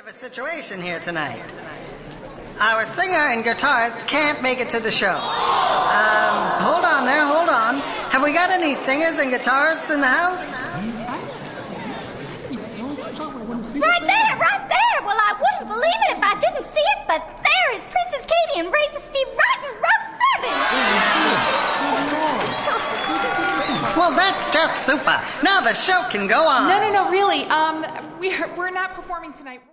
of a situation here tonight. Our singer and guitarist can't make it to the show. Hold on there, hold on. Have we got any singers and guitarists in the house? Right there. Well, I wouldn't believe it if I didn't see it, but there is Princess Katie and Racist Steve right in row 7. Well, that's just super. Now the show can go on. No, really. We're not performing tonight.